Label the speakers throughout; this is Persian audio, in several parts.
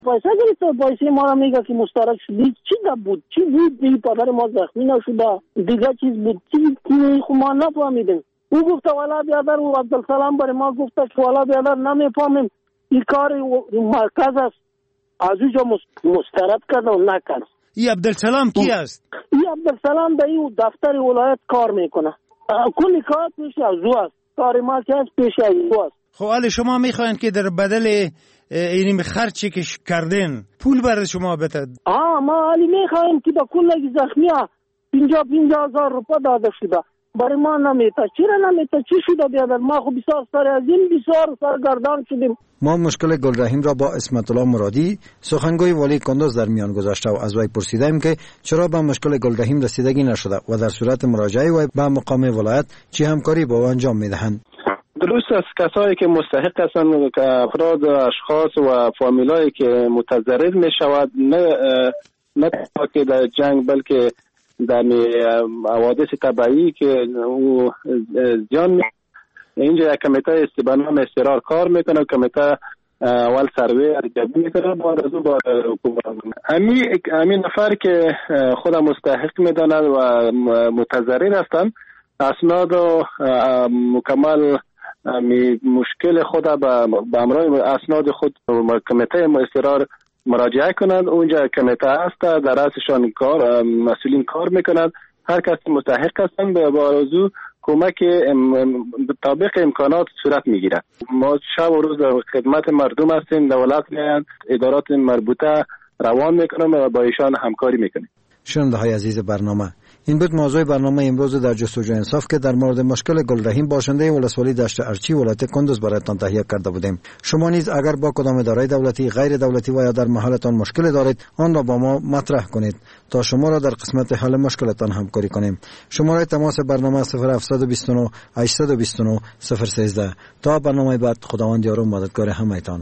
Speaker 1: پیسه گرفت، پیسه ما را میگه که مشترک شدی. چی بود؟ چی بود؟ این پدر ما زخمی نشده، دیگه چیز بود؟ چی خو ما نفهمیدیم. او گفت والا بیادر، او عبدالسلام برای ما گفت که والا بیادر نمیفهمیم، این کار مرکز است، از اونجا مسترد کرد و نکرد.
Speaker 2: این عبدالسلام کی است؟
Speaker 1: این عبدالسلام در این دفتر ولایت کار میکنه. کلی کار پیش از او است، کار ما که پیش از او است.
Speaker 2: خب حالا شما میخواین که در بدل این خرچی که کردین پول برای شما بده؟
Speaker 1: ما حالی میخوایم که با کل زخمی ها 50,000 روپا داده شده، برای ما نمیتا. چرا نمیتا؟ چی شده بیادر؟ ما خب بسیار سر از این بسیار سرگردان شدیم.
Speaker 3: ما مشکل گلرحیم را با اسمت الله مرادی سخنگوی والی کندوز در میان گذاشته و از وی پرسیدیم که چرا به مشکل گلرحیم رسیدگی نشده و در صورت مراجعه وی به مقام ولایت چی همکاری با او انجام میدهند.
Speaker 4: درست است، کسایی که مستحق هستند، که افراد و اشخاص و فامیلایی که متضرر می شود، نه که در جنگ بلکه در حوادث طبیعی که او زیان می، اینجا کمیته استبانام استقرار کار میکنه. کمیته اول سروی ارجبی میکنه، بعد از اون با حکومت همین نفر که خود مستحق میداند و متضرر هستند اسناد و مکمل مشکل خود به امرای اسناد خود کمیته استقرار مراجعه کنند. اونجا کمیته هست، در رأسشان کار مسئولین کار میکنند. هر کس مستحق هستند به بارزو کمک طابق امکانات صورت میگیرد. ما شب و روز در خدمت مردم هستیم، دولت میاند، ادارات مربوطه روان میکنیم و با ایشان همکاری میکنیم.
Speaker 3: شنونده های عزیز برنامه، این بود موضوع برنامه امروز در جستجوی انصاف که در مورد مشکل گلرحیم باشنده ولسوالی دشت ارچی ولایت کندوز برایتان تهیه کرده بودیم. شما نیز اگر با کدام اداره دولتی، غیر دولتی و یا در محلتان مشکل دارید، آن را با ما مطرح کنید تا شما را در قسمت حل مشکلتان همکاری کنیم. شماره تماس برنامه 0729 829 013. تا برنامه بعد، خداوند یار و مددگار همه‌تان.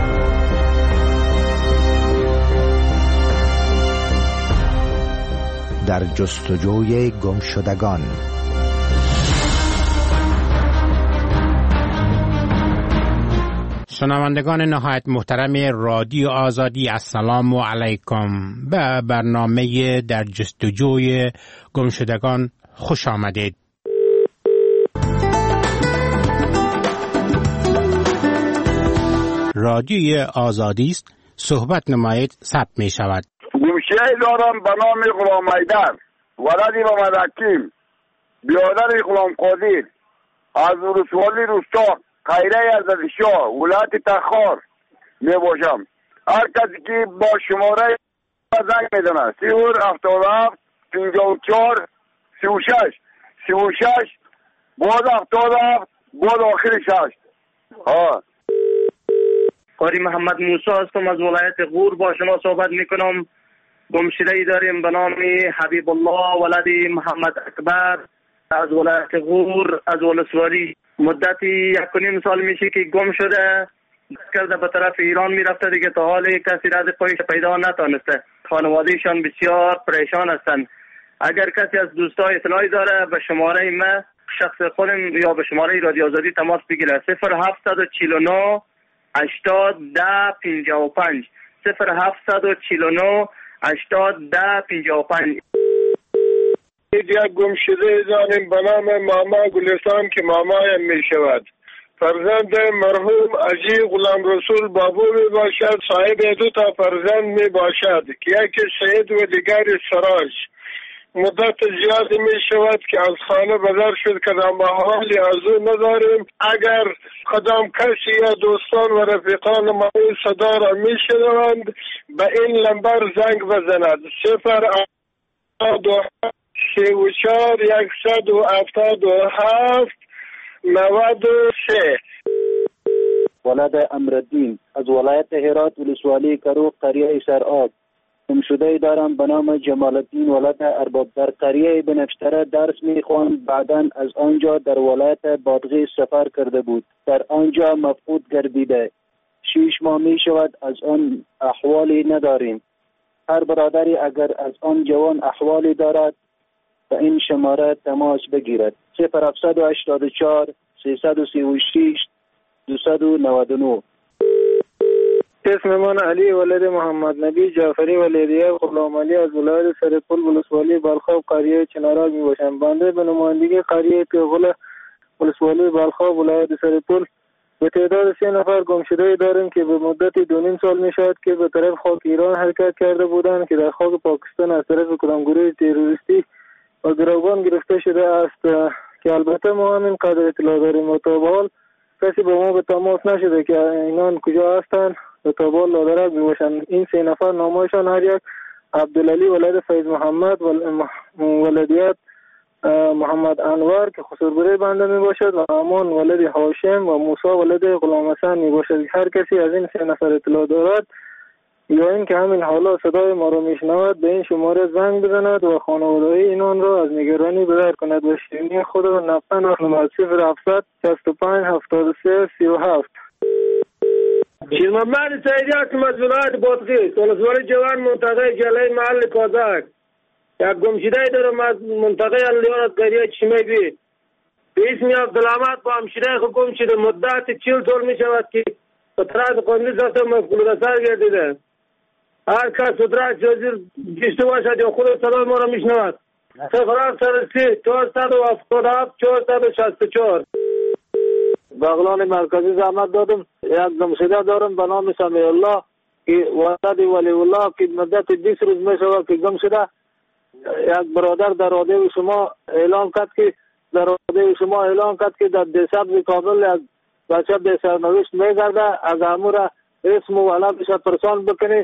Speaker 5: در جستجوی گمشدگان.
Speaker 6: شنوندگان نهایت محترم رادیو آزادی، السلام علیکم. به برنامه در جستجوی گمشدگان خوش آمدید. رادیو آزادی است، صحبت نمایید ثبت می شود.
Speaker 7: گوشه دارم به نام غلام حیدر، ولد محمد حکیم، برادر غلام قادر، از ولسوالی روستا خیره عزت‌شاه ولایت تخار می باشم. هر کسی که با شماره زنگ میزنه 077 54 36 بعد 77 بعد آخر 6.
Speaker 8: قاری محمد موسی هستم، از ولایت غور با شما صحبت میکنم. گمشده‌ای داریم به نام حبیب الله ولد محمد اکبر از ولایت غور، از ولسوالی. مدتی 1.5 سال میشه که گم شده، کرده به طرف ایران میرفته دیگه، تا حال کسی را از پایش پیدا نتونسته. خانوادهشان بسیار پریشان هستند. اگر کسی از دوستای اطلاعی داره به شماره ما شخص خودم یا به شماره رادیو آزادی تماس بگیره. 0749 80 10 55 0749 80 10 55.
Speaker 7: یک گمشده داریم به نام ماما گلستان که مامایم می شود. فرزند مرحوم عجی غلام رسول بابو می باشد، صاحب 2 تا فرزند می باشد که یکی سعید و دیگر سراج. مدت زیادی می شود که از خانه بدر شد که در حالی از او نداریم. اگر کدام کسی یا دوستان و رفیقان ما این صدا را می شنوند به این لمبر زنگ بزند. 0 177 93.
Speaker 9: ولد امرالدین از ولایت هرات ولسوالی کرو قریه سرآب. گمشده‌ای دارم به نام جمال الدین ولد ارباب، در قریه بنفشتره درس میخواند. بعداً از آنجا در ولایت بادغیس سفر کرده بود، در آنجا مفقود گردیده. 6 ماه می شود از آن احوالی نداریم. هر برادری اگر از آن جوان احوالی دارد به این شماره تماس بگیرد. 0784 336 299.
Speaker 10: اسم من علی ولد محمد نبی جعفری ولیدیه غلام علی از ولایت سرپل ولسوالی بلخاب قریه چنارال می باشم. بنده به نمایندگی قریه پیغل ولسوالی بلخاب ولایت سرپل به تعداد 3 نفر گمشده داریم که به مدت 2.5 سال می شود که به طرف خاک ایران حرکت کرده بودند که در خاک پاکستان از طرف کدام گروه تروریستی و گروگان گرفته شده است که البته ما همین قدر اطلاع داریم و تا به حال کسی با ما به تماس نشده که اینان کجا هستند و تا به حال لادرک می باشند. این 3 نفر نامایشان هر یک عبدالعلی ولد فیض محمد ولدیت محمد انور که خسربره بنده می باشد و امان ولد هاشم و موسی ولد غلام حسن می باشد. هر کسی از این 3 نفر اطلاع دارد یا این که همین حالا صدای ما را میشنود به این شماره زنگ بزند و خانواده اینان را از نگرانی بدر کند و شیرینی خود را نقطه نقل 0700 65 73 37.
Speaker 7: شیرمحمد سیدی از ولایت بادغیس ولسوالی جوان منطقه جلای محل کازک. یک گمشده دارم از منطقه الیان قریه چشمه بی به اسم عبدالحمد با همشیره خود گم شده. مدت 40 سال می شود که به طرز قانونی ساخته مفقود اثر گردیده. هر کس سترک جزیر گشته باشد یا خود صدای ما را می شنود. 0703 477 464.
Speaker 10: بغلان مرکزی زحمت دادم. یک گمشده دارم به نام سمیع الله که ولد ولی الله که مدت 20 روز می شود که گم شده. یک برادر در رادیو شما اعلام کرد که در دسبز کابل از بچه به سرنوشت میگرده از امور اسم و علمش پرسان بکنی.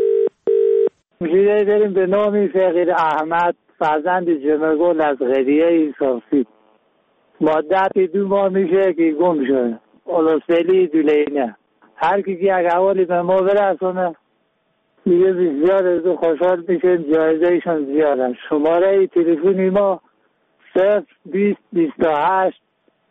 Speaker 11: گمشده داریم به نام فقیر احمد فرزند جمگل از غریه صافی. مدت 2 ماه میشه که گم شده. ولسوالی دولینه. هر کی که یک حوالی به ما برسونه دیگه بسیار از خوشحال میشیم. جایزه ایشان زیاده. شماره تلفنی ما 02028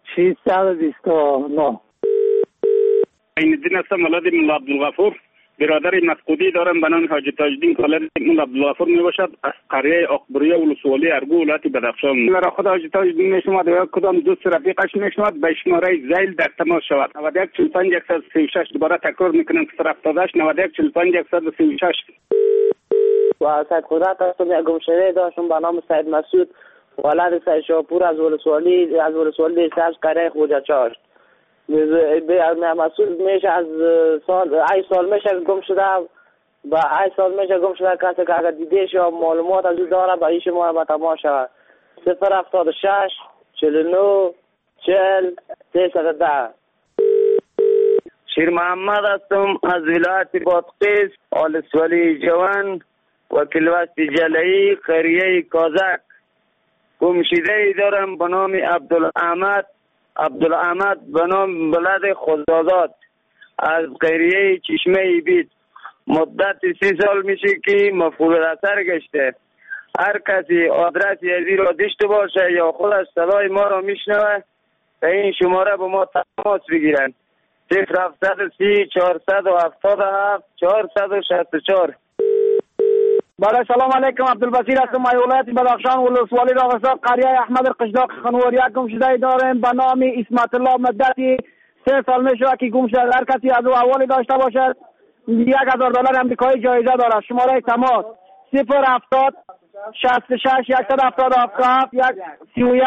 Speaker 11: 629.
Speaker 12: این دین هستم ولد مولا عبدالغفور برادر مفقودی دارم به نام حاجی تاجدین کالر مولا عبدالغفور می باشد از قریه اقبریه ولسوالی ارگو ولایت بدخشان. مرا خود حاجی تاجدین میشماد و کدام دوست رفیقش میشماد به شماره زیل در تماس شود. 91 45 136. دوباره تکرار میکنم که 078 91 45 136.
Speaker 13: و سید قدرت هستم. یک گمشده داشتم به نام سید مسعود ولد سید شاپور از ولسوالی سرش قریه خوجه چاشت. مسعود میشه از سال میشه گم شده. با 8 سال میشه گم شده. کسی که اگر دیدهش یا معلومات از او داره با این شما به تماس شود. 076 49 40 310.
Speaker 8: شیرمحمد هستم از ولایت بادغیس ولسوالی جوان وکیل وسط جلایی قریه کازک. گمشده دارم به نام عبدالحمد به نام بلد خداداد از قریه چشمه بید. مدت 30 سال میشه که مفقود اثر گشته. هر کسی آدرسی از این را داشته باشه یا خودش صدای ما را میشنوه به این شماره با ما تماس بگیرن. 0730 477 464.
Speaker 14: بله سلام علیکم. عبدالبصیر هستم از ولایت بدخشان ولسوالی راغستان قریه احمد قشلاق خنواری. یک گمشده داریم به نام اسمت الله مدت 3 سال میشه که گم شده. هر کسی از او احوالی داشته باشد $1000 امریکایی جایزه دارد. شماره تماس 070 66 177 31.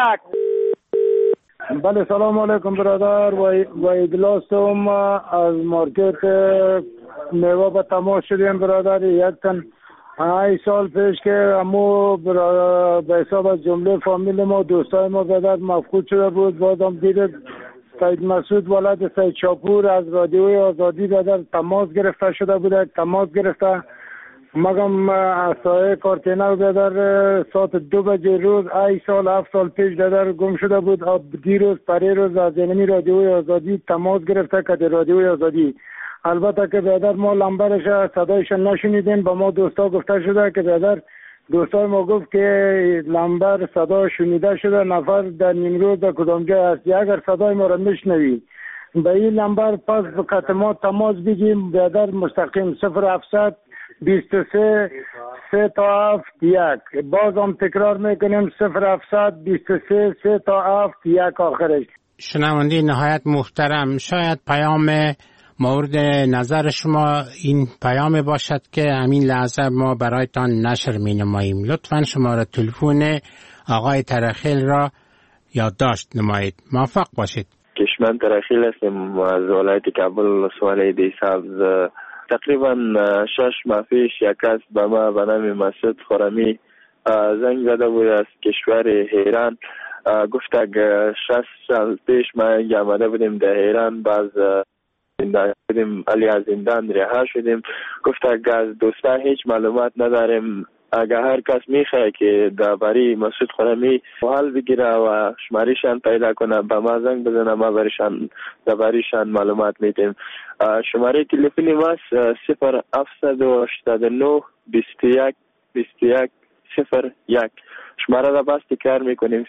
Speaker 15: بله سلام علیکم برادر. و ایدلاستم از مارکت میوه به تماس شدیم برادر. یک تن 8 سال پیش که امو به حساب از جمله فامیل ما دوستای ما برادر مفقود شده بود. بازم دیدید سید مسعود ولد سید شاپور از رادیوی آزادی برادر تماس گرفته شده بوده. تماس گرفته مگم اسای کارتینر برادر ساعت 2 بجه روز 8 سال 7 سال پیش برادر گم شده بود. دیروز پریروز از اینمی رادیوی آزادی تماس گرفته که رادیوی آزادی. البته که برادر ما لمبرش صدایش نشنیدیم. با ما دوستا گفته شده که برادر دوستای ما گفت که لمبر صدا شنیده شده نفر در نیمروز در کدام جای است. اگر صدای ما را میشنوی به این لمبر پس به ما تماس بگیم برادر مستقیم 0700 23 3 تا 71. باز هم تکرار میکنیم 0700 23 3 تا 71 آخرش.
Speaker 6: شنونده نهایت محترم، شاید پیام مورد نظر شما این پیام باشد که همین لحظه ما برایتان نشر می نماییم. لطفاً شماره تلفن آقای ترخیل را یادداشت نمایید. موفق باشید.
Speaker 16: کشمن ترخیل هستم از ولایت کابل ولسوالی دیسابز. تقریبا 6 ماه پیش یک کس به ما به نام مسعود خرمی زنگ زده بود از کشور ایران. گفت که 6 سال پیش ما آمده بودیم در ایران، باز بودیم علی از زندان رها شدیم. گفت که از دوستان هیچ معلومات نداریم، اگر هر کس میخواه که درباره مسعود خرمی حال بگیره و شمارهشان پیدا کنه به ما زنگ بزنه، ما برشان دربارهشان معلومات میدیم. شماره تلفنی ما 0789 21 21 01. شماره را باز تکرار میکنیم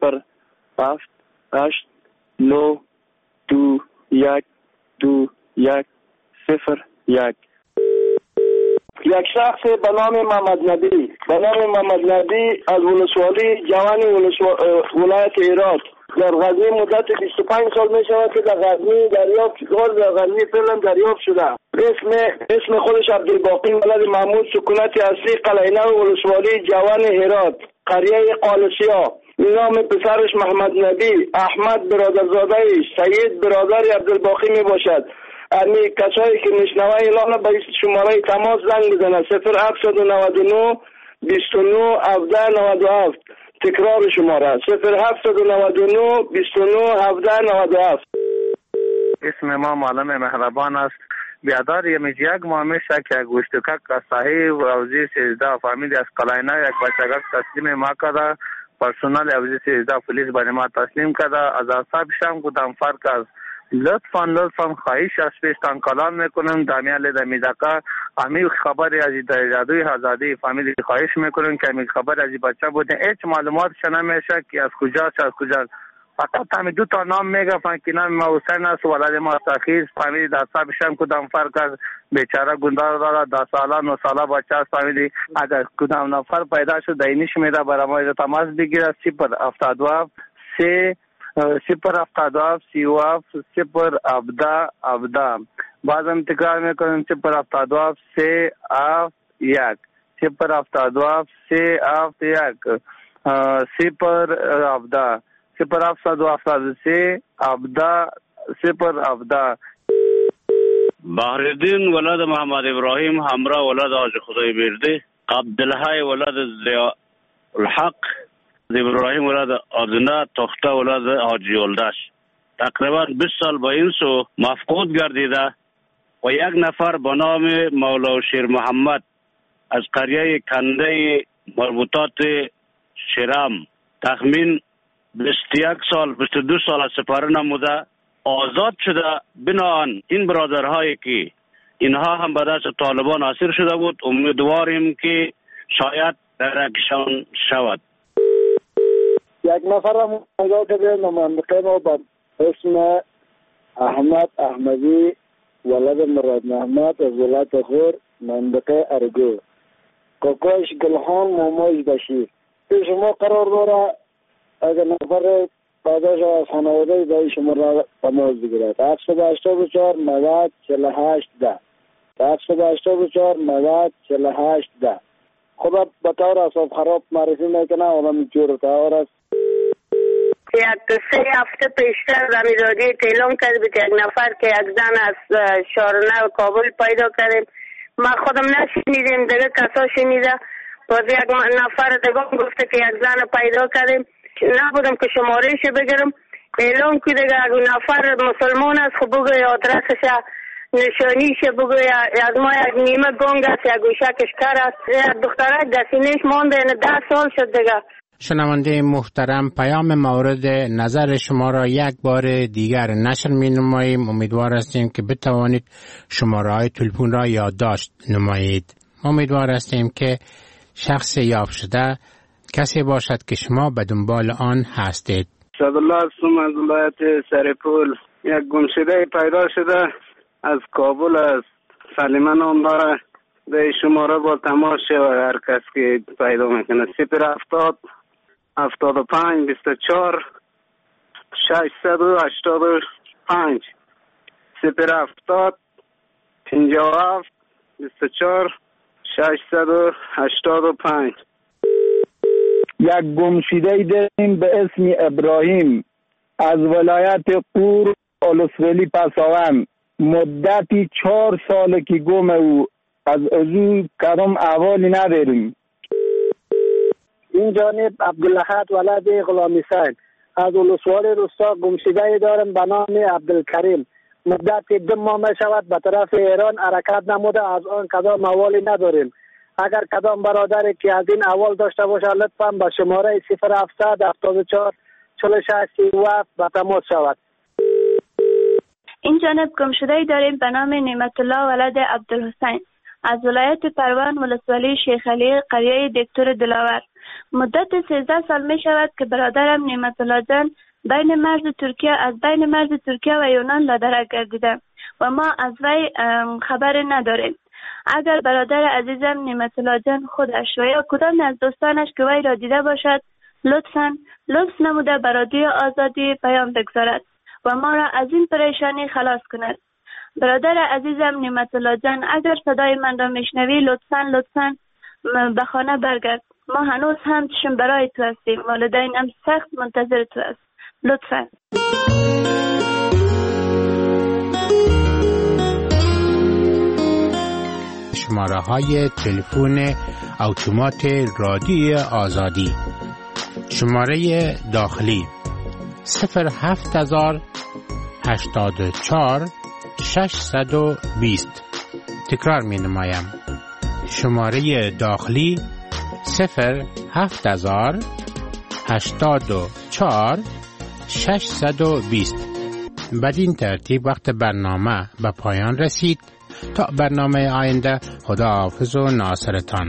Speaker 16: 0789 21 21 01.
Speaker 1: یک شخص به نام محمد نبی از ولسوالی جوان ولایت هرات در غزنی مدت 25 سال می شود که در غزنی فعلا دریافت شده. اسم خودش عبدالباقی ولد محمود، سکونت اصلی قلعه نو ولسوالی جوان هرات، قریه قالسیا. نام پسرش محمد نبی، احمد برادرزاده، سید برادر عبدالباقی می باشد. امی کسایی که میشنوه اعلان به شماره تماس زنگ بزنه 0799 29 17 97. تکرار شماره 0799 29 17 97.
Speaker 8: اسم ما معلم مهربان است. بیادار یک ماه میشه که گوشتکک از صحیح و اوزی 13 فامیلی از قلعه یک بچگک تسلیم ما کرده. پرسونال اوزی 13 پولیس برای ما تسلیم کرده. از اصحاب شم کدام فرق است. لطفاً خواهش از پیشتان کلام میکنم دمیال دمیدقه امی خبری از جادوی آزادی فامیلی خواهش میکنم که امی خبر از بچه بوده هیچ معلومات نمیشه که از کجاست فقط همین 2 تا نام میگفتن که نام ما حسین است ولد ما سخیز فامیلی در صاحب شم کدام فرق است. بیچاره گندار داره 10 ساله 9 ساله بچه است فامیلی. اگر کدام نفر پیدا شد دینش میره برای ما تماس بگیره 072 3 072 37 017 بازم تکرار میکنم 072 371 072 371 017 017
Speaker 12: بحرالدین ولد محمد ابراهیم همراه ولد حاج خدای برده، عبدالحی ولد ضیاء الحق، ابراهیم ولد آدنه تخته ولد حاجی ولدش. تقریبا 20 سال با این سو مفقود گردیده و یک نفر به نام مولا شیر محمد از قریه کنده مربوطات شرم تخمین 21 سال 22 سال از سپاره نموده آزاد شده. بنابراین این برادرهایی که اینها هم به دست طالبان اسیر شده بود امیدواریم که شاید درکشان شود.
Speaker 1: یک نفر هم پیدا کرده نماینده ما با اسم احمد احمدی ولد مراد محمد از ولایت خور منطقه ارگو، کاکاش گلخان ماموش بشیر. پیش ما قرار داره اگر نفر پیدا شد از خانواده به شما را تماس بگیرد 784 90 48 10 784 90 48 10. خدا به طور اصاب خراب معرفی میکنه آدم جور طور است.
Speaker 17: یک 3 هفته پیشتر زمین رادیو اعلام کرد بود یک نفر که یک زن از شارنه کابل پیدا کردیم. ما خودم نشنیدیم، دیگه کسا شنیده. باز یک نفر دیگه گفته که یک زن پیدا کردیم. نبودم که شمارهش بگیرم. اعلام که دیگه یک نفر مسلمان است خب بگوی آدرسش نشانیش بگوی از ما یک نیمه گنگ است یک گوشکش کر است. یک دخترک دستینش مانده 10 سال شد دیگه.
Speaker 6: شنونده محترم پیام مورد نظر شما را یک بار دیگر نشر می نماییم. امیدوار هستیم که بتوانید شماره های تلفن را یادداشت نمایید. امیدوار هستیم که شخص یافت شده کسی باشد که شما به دنبال آن هستید.
Speaker 4: صدالله هستم از ولایت سرپول. یک گمشده پیدا شده از کابل است. سلیمه نام داره. به شماره با تماس شود هر کس که پیدا میکنه 070 75 24 685 070 57 24 685.
Speaker 14: یک گمشده داریم به اسم ابراهیم از ولایت قور اولسوالی پساون. مدتی 4 سال که گم او از او کدام احوالی نداریم.
Speaker 1: این جانب عبدالاحد ولد غلام حسین از اولسوالی روستا گمشده دارم به نام عبدالکریم. مدت 2 ماه می شود به طرف ایران حرکت نموده، از آن کدام احوالی نداریم. اگر کدام برادری که از این احوال داشته باشه لطفاً به شماره 0700 74 46 37 به تماس شود.
Speaker 18: این جانب گمشده‌ای داریم به نام نعمت الله ولد عبدالحسین از ولایت پروان ولسوالی شیخ علی قریه دکتر دلاور. مدت 13 سال می شود که برادرم نعمت الله جان از بین مرز ترکیه و یونان لادرک گردیده و ما از وی خبر نداریم. اگر برادر عزیزم نعمت الله جان خودش و یا کدام از دوستانش که وی را دیده باشد لطف نموده بر رادیو آزادی پیام بگذارد و ما را از این پریشانی خلاص کند. برادر عزیزم نعمت الله جان اگر صدای من را میشنوی لطفاً به خانه برگرد. ما هنوز هم چشم برای تو هستیم. والدینم سخت منتظر تو است. لطفاً.
Speaker 6: شماره های تلفن اتومات رادیو آزادی: شماره داخلی 07000 84 620. تکرار می نمایم. شماره داخلی 07000 84 620. بدین ترتیب وقت برنامه به پایان رسید. تا برنامه آینده، خداحافظ و ناصرتان.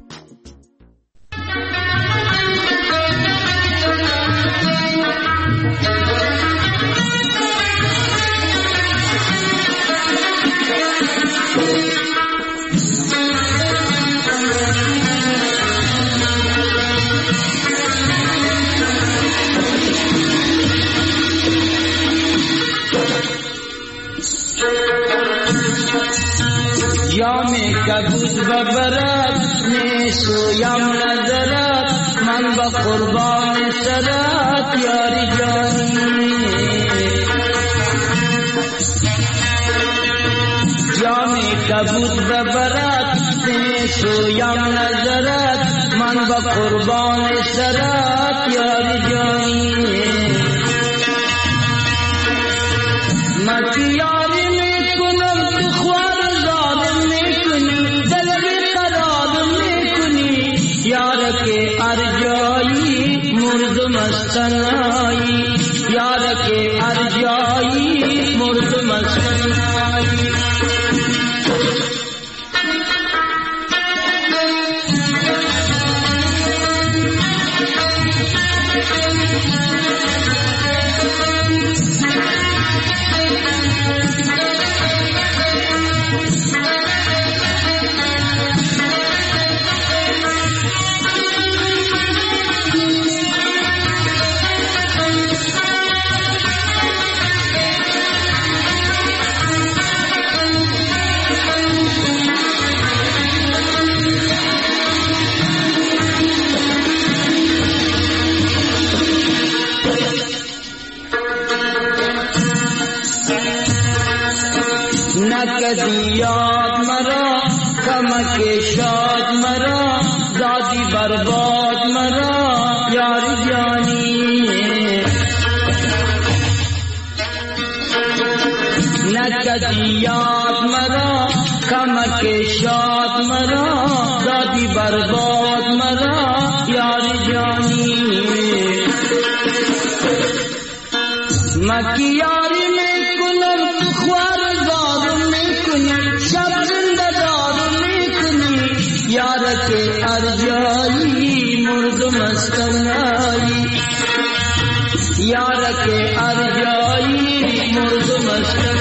Speaker 19: جام کبود ببرد نیسویم نظرت من با قربان سرت یاری جانی. جام کبود ببرد نیسویم نظرت من با قربان سرت یاری جانی. مکیاری میکنم تو خوار یار کے ارجائی مرد مستنائی یار کے ارجائی مرد مستنائی. یاد مرا کمک شاد مرا دادی برباد مرا یاری جانی. نکدی یاد مرا کمک شاد مرا دادی برباد مرا یاری جانی. مکی یاری میں کنم خوار یار کے ارجائی مرد مستنائی یار کے ارجائی مرد مستنائی.